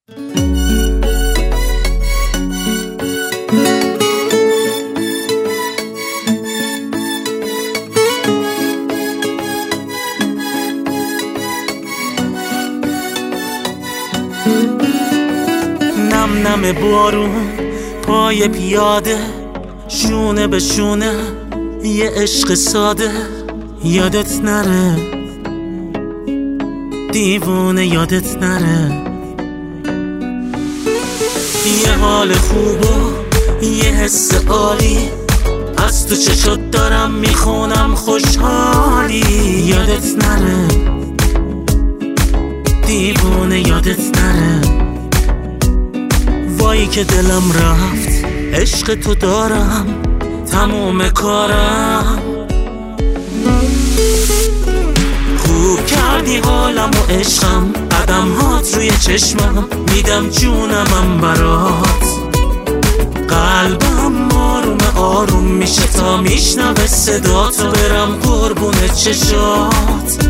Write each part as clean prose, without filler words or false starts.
نم نم بارون پای پیاده، شونه به شونه یه عشق ساده. یادت نره دیوونه، یادت نره یه حال خوب و یه حس عالی از تو چشات دارم میخونم خوشحالی. یادت نره دیوونه، یادت نره وای که دلم رفت، عشق تو دارم تموم کارم. خوب کردی حالم و عشقم، قدم هات روی چشمم، میدم جونمم برات. قلبم آروم آروم میشه تا میشنوه صداتو، برم قربون چشات.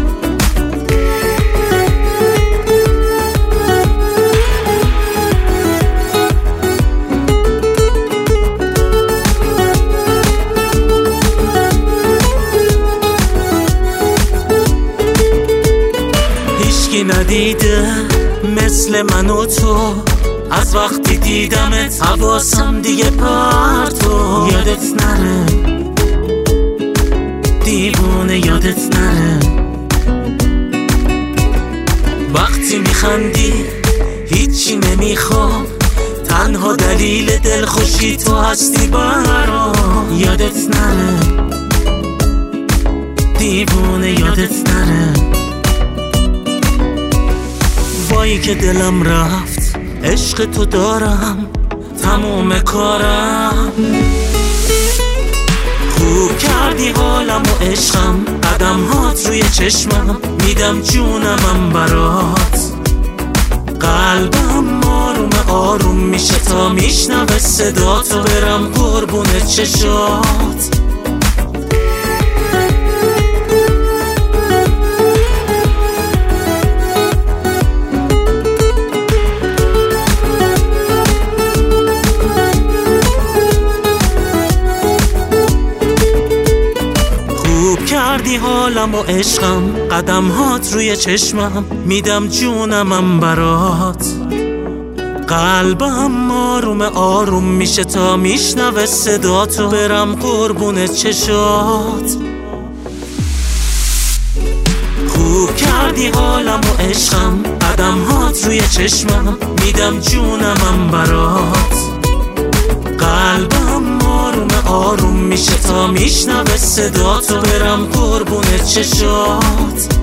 ندیده مثل من و تو، از وقتی دیدمت حواسم دیگه پرتو. یادت نره دیوونه، یادت نره وقتی میخندی هیچی نمیخوام، تنها دلیل دلخوشی تو هستی برام. یادت نره دیوونه، یادت نره وای که دلم رفت، عشق تو دارم تموم کارم. خوب کردی حالم و عشقم، قدم هات روی چشمم، میدم جونمم برات. قلبم آروم آروم میشه تا میشنوه صداتو، برم قربون چشات. کردی حالم و عشقم، قدم هات روی چشمم، میدم جونمم برات. قلبم آروم آروم میشه تا میشنوه صداتو، برم قربون چشات. خوب کردی حالم و عشقم، قدم هات روی چشمم، میدم جونمم برات. قلبم آروم آروم میشه تا میشنوه صداتو، برم قربون چشات.